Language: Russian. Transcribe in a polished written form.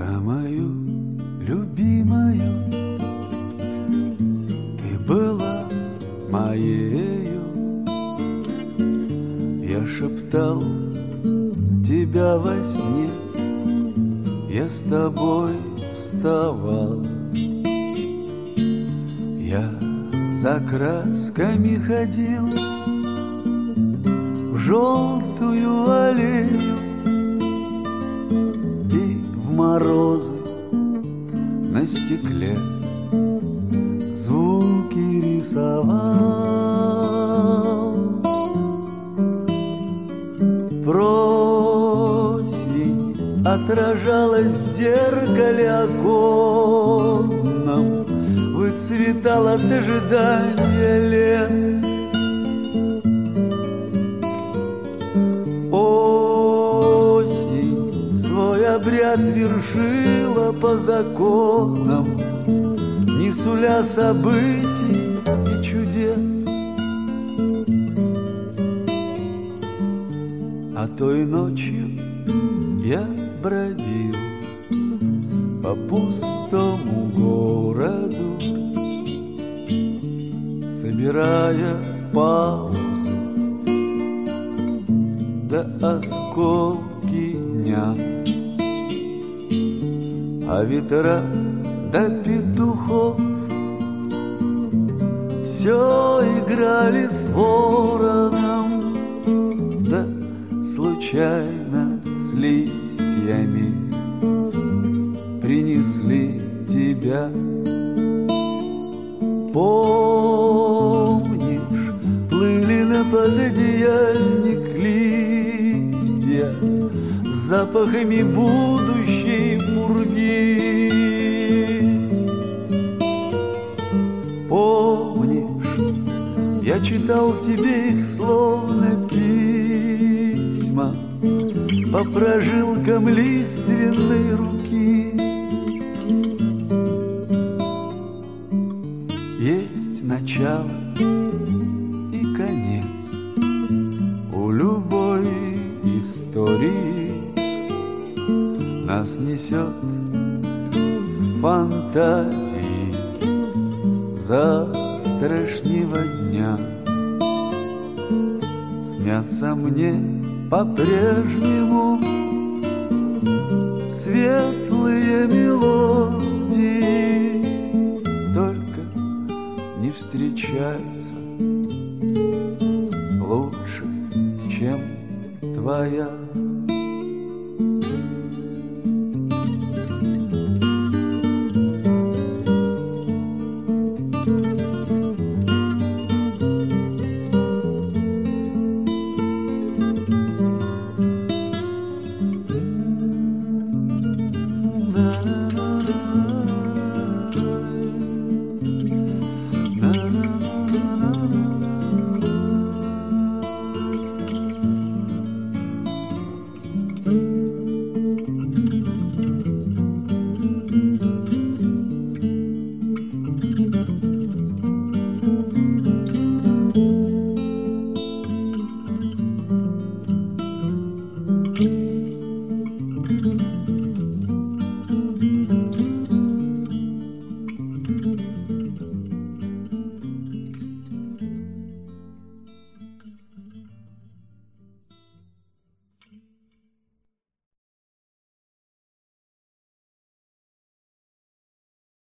Самою любимою ты была моею. Я шептал тебя во сне, я с тобой вставал. Я за красками ходил в желтую аллею и в морозы на стекле звуки рисовал. Просень отражалась в зеркале оконном, выцветал от ожидания лес. Осень свой обряд вершила по законам, не суля событий и чудес. А той ночью я бродил по пустому городу, собирая паузы да осколки дня. А ветра до петухов все играли с вороном, да случайно с листьями принесли тебя. Помнишь, плыли на пододеяльник листья с запахами будущей пурги? Помнишь, я читал тебе их словно письма по прожилкам лиственной руки? Есть начало и конец у любой истории. Нас несет в фантазии завтрашнего дня. Снятся мне по-прежнему светлые мелодии, только не встречается лучше, чем твоя. Na na na na.